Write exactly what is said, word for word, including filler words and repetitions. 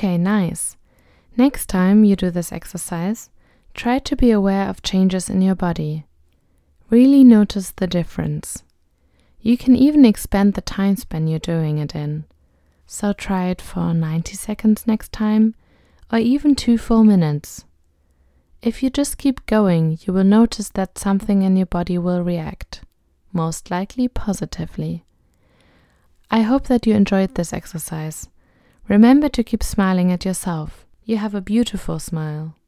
Okay, nice. Next time you do this exercise, try to be aware of changes in your body. Really notice the difference. You can even expand the time span you're doing it in. So try it for ninety seconds next time, or even two full minutes. If you just keep going, you will notice that something in your body will react, most likely positively. I hope that you enjoyed this exercise. Remember to keep smiling at yourself. You have a beautiful smile.